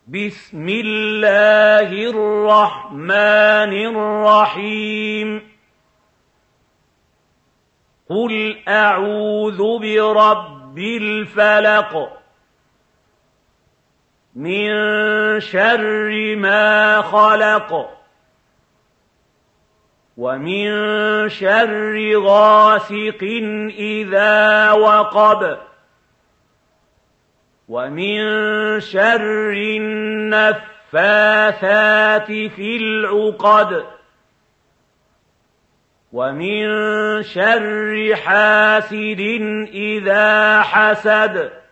بسم الله الرحمن الرحيم قل أعوذ برب الفلق من شر ما خلق ومن شر غاسق إذا وقب ومن شر النفاثات في العقد ومن شر حاسد إذا حسد